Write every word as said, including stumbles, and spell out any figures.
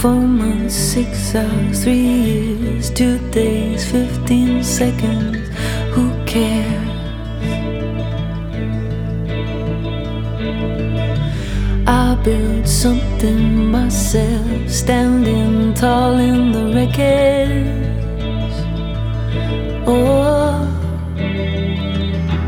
Four months, six hours, three years, two days, fifteen seconds. Who cares? I built something myself, standing tall in the wreckage. Oh,